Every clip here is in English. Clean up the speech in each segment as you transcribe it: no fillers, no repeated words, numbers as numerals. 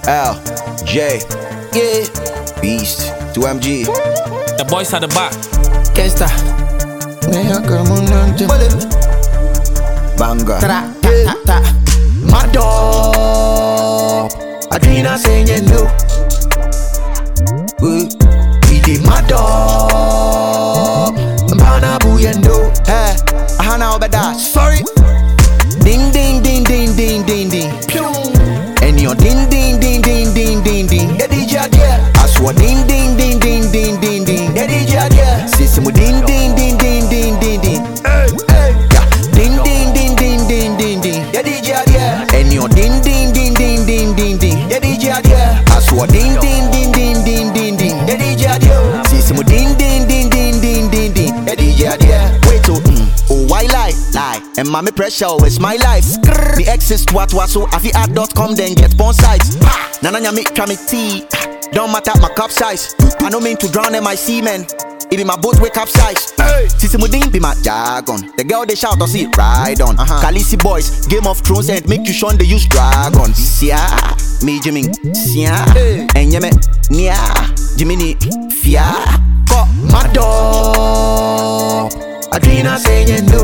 L, J, yeah, Beast, 2MG. The boys at the back. Gangsta. Banga. My dog. Adrena saying you know. We did my dog. Mbana buyendo. Hey, Hana obeda. Sorry. Ding ding ding ding ding ding ding. And your ding ding ding ding ding ding ding. The DJ there. I swear ding ding ding ding ding ding ding. The DJ there. System ding ding ding ding ding ding ding. Hey, yeah. Ding ding ding ding ding ding ding. The DJ there. And your ding ding ding ding ding ding ding. The DJ there. I swear ding ding ding ding ding ding ding. The DJ there. System ding ding ding ding ding ding ding. The DJ there. Wait oh, oh why lie? And mommy pressure is my life. The exes what so I fi add.com then get porn sites. Nana nyami tea. Don't matter my cup size. I don't mean to drown in my semen. It be my boat wake up size. Sisi Mudin be my jargon. The girl they shout or see it ride on. Khaleesi boys, Game of Thrones and make you shun they use dragons. Sia, me Jimmy, Sia, and Yeme, Nia, Jiminy, Fia. Got my dog. Adrena saying you know.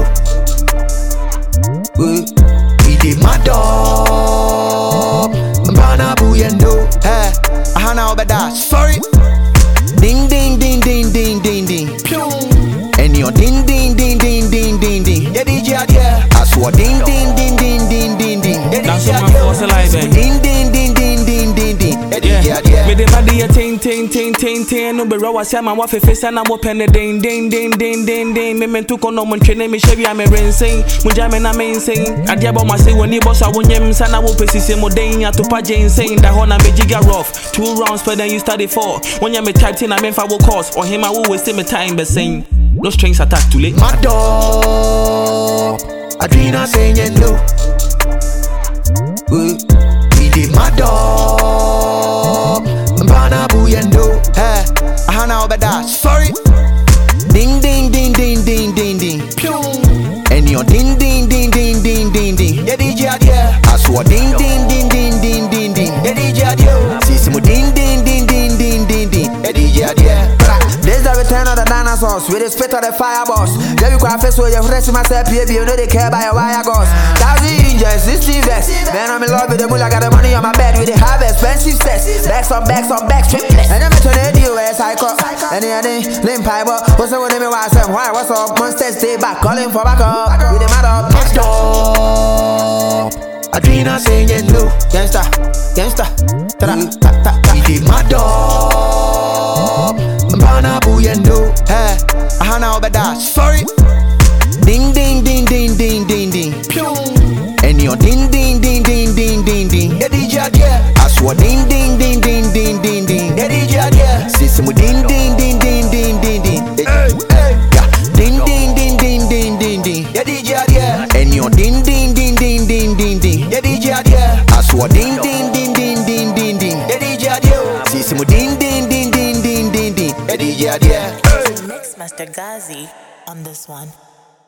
We did my dog. Mbana buyendo. Hey, Hana obeda. Sorry. Ding ding ding ding ding ding ding. And your ding ding ding ding ding ding ding. The DJ there. I swear ding ding ding ding ding ding ding. That's what my force alive. Ding ding ding ding ding ding ding. The DJ there. Me the body a ting. No be raw say man wa fe face and I'm open the ding. Me men to kono mon twene me shebi am rinsing. Mo jame na me insane. Adia ba ma say woni boss a wonyem sana wo pesise mo den ya to pa insane. Da hona me giga rough. 2 rounds per then you study 4. When you me type in I mean for wo course or him I will waste my time be saying. No strings attached too late. My dog. Adrena saying you know. We did my dog. Mbana buyendo. Hey, Hana obeda. Sorry. Ding ding ding ding ding ding ding. And your ding ding ding ding ding ding ding. The DJ there. I swear ding ding ding ding ding ding ding. The DJ there. System ding ding ding ding ding ding ding. The DJ there. This the return of the dinosaurs with the spit of the fire boss. Yeah, you can't face with your friends, myself, baby. You know they care by your wire goes. 1,000 inches, 16 vests. Man, I'm in love with the moon. I got the money on my bed with the have expensive sets. Backs on backs, triplets. And I'm in the US, I call. And the limp pipe up. What's up with me? Why? What's up? Monsters stay back, calling for backup. With the matter, my dog. Adrena saying you know. Gangsta. We did my dog. Mbana buyendo. Hey, Hana obeda. Sorry. Ding ding ding ding ding ding ding. And your ding ding ding ding ding ding ding. The DJ there. I swear ding ding ding ding ding ding ding. The DJ there. System ding ding ding ding ding ding ding. Yeah. Ding ding ding ding ding ding ding. The DJ there. And your ding ding ding ding ding ding ding. The DJ there. I swear ding ding ding ding ding ding ding. The DJ there. System ding ding ding ding ding ding ding. The DJ there. Mix Master Gazi on this one.